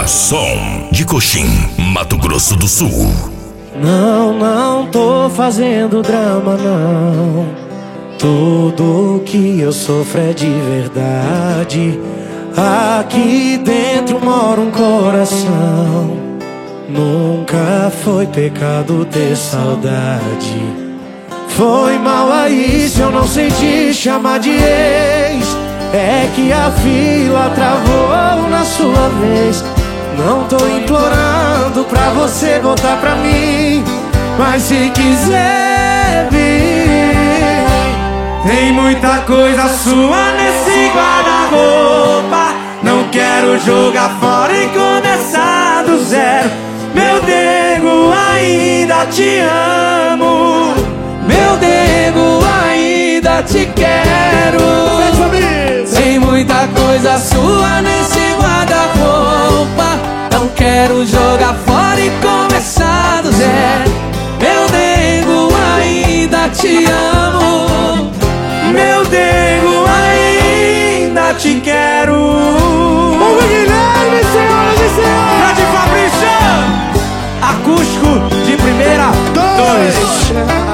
Garçom de Coxim, Mato Grosso do Sul. Não tô fazendo drama, não. Tudo que eu sofro é de verdade. Aqui dentro mora um coração. Nunca foi pecado ter saudade. Foi mal aí se eu não senti chamar de ex. É que a fila travou na sua vez. Não tô implorando pra você voltar pra mim, mas se quiser vir, tem muita coisa sua nesse guarda-roupa. Não quero jogar fora e começar do zero. Meu nego, ainda te amo. Meu nego, ainda te quero. Tem muita coisa sua nesse guarda-roupa. Não quero jogar fora e começar do zero. Meu nego, ainda te amo. Meu nego, ainda te quero. Ô Guilherme, senhoras e senhores! Grande Fabrício! Acústico de primeira. Dois.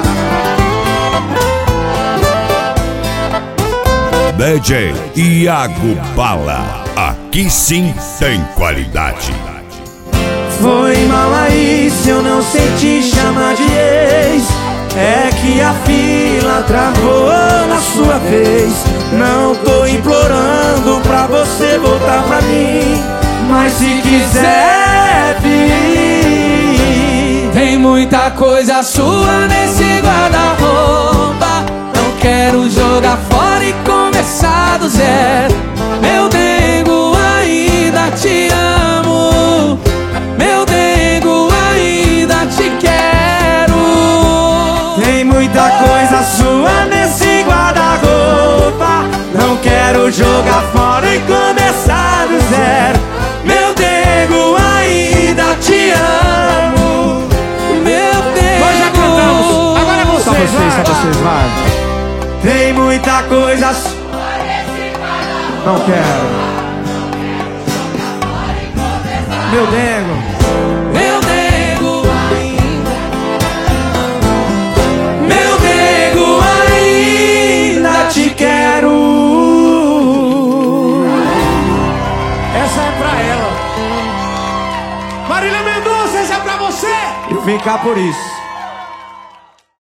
DJ Iago Bala, aqui sim tem qualidade. Foi mal aí se eu não senti chamar de ex. É que a fila travou na sua vez. Não tô implorando pra você voltar pra mim, mas se quiser vir, tem muita coisa sua nesse guarda-roupa. Não quero jogar fora e começar do zero. Meu nego, ainda te amo. Meu nego, ainda te quero. Tem muita coisa sua nesse guarda-roupa. Não quero jogar fora e começar do zero. Meu nego, ainda te amo. Meu nego. Nós já cantamos, agora é vocês, Só vocês, vai. Tem muita coisa. Não quero. Meu nego. Meu nego ainda. Meu nego ainda te quero. Essa é pra ela. Marília Mendonça, essa é pra você. E ficar por isso.